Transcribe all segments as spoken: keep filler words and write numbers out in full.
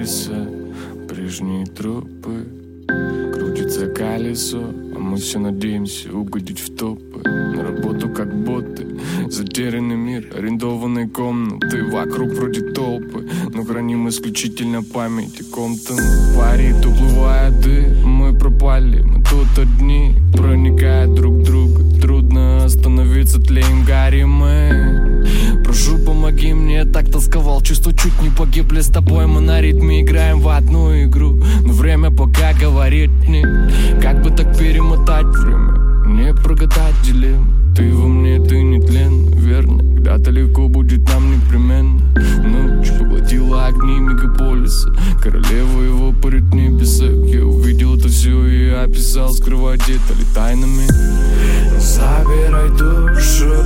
остались прежние трупы. Крутится колесо, а мы все надеемся угодить в топы. На работу как боты, затерянный мир, арендованные комнаты. Вокруг вроде толпы, но храним исключительно память о ком-то. Парит, уплывая дым, мы пропали. Мы тут одни, проникая друг в друга. Трудно остановиться, тлеем гарри мы. Прошу, помоги мне, так тосковал. Чувства чуть не погибли с тобой. Мы на ритме играем в одну игру. Но время пока говорит не. Как бы так перемотать время? Не прогадать дилемму. Ты во мне, ты не тлен, верно? Когда-то легко будет нам непременно. Ночь поглотила огни мегаполиса. Королева его парит в небесах. Я увидел это все и описал, скрывать детали тайнами. Забирай душу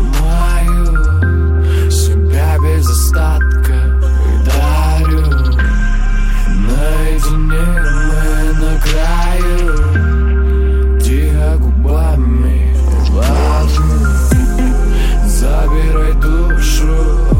мою, себя без остатка и дарю. Наедине мы на краю, тихо губами лавлю. Забирай душу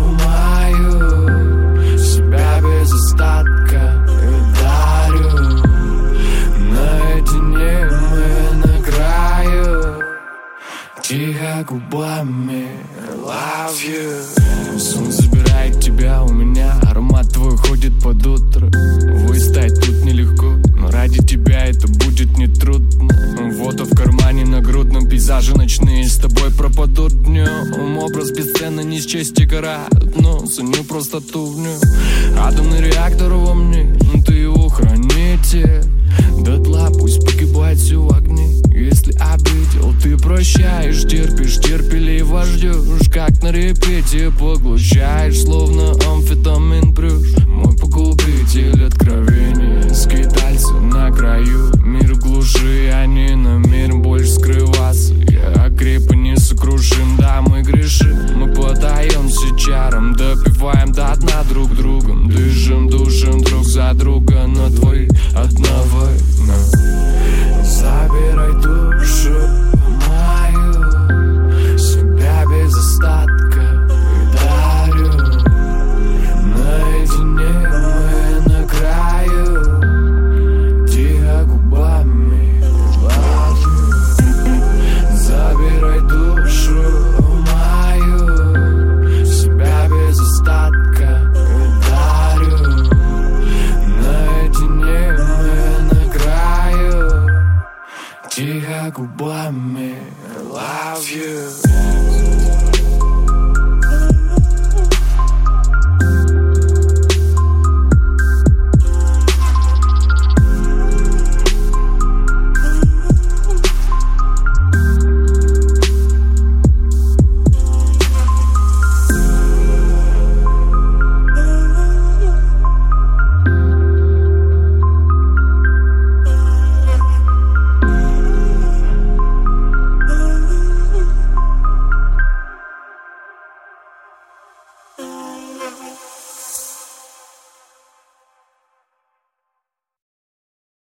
мою, себя без остатка и дарю. Наедине мы на краю, тихо губами love you. Сон забирает тебя у меня, аромат твой ходит под утро. Выстать тут нелегко, но ради тебя это будет нетрудно. Вода в кармане, на грудном пейзаже ночные с тобой пропадут днем. Образ бесценно, не счесть и гора, но ценю простоту в нем. Атомный реактор во мне, ты его храните. Дотла пусть погибает все в огне. Если обидел, ты прощаешь, терпишь, терпеливо ждешь. Как на репете поглощаешь, словно амфетамин прешь. Мой погубитель откровений, скитальцы на краю. Мир в глуши, а не намерен больше скрываться. Я окреп и несокрушим, да мы грешим. Мы подаемся чарам, допиваем до дна друг другом. Дышим, душим друг за друга, но твои одна война. Забирай душу мою, себя без остатка и дарю. Наедине мы на краю, тихо губами лавлю. Забирай душу мою, себя без остатка и дарю. Наедине мы на краю, тихо губами love you.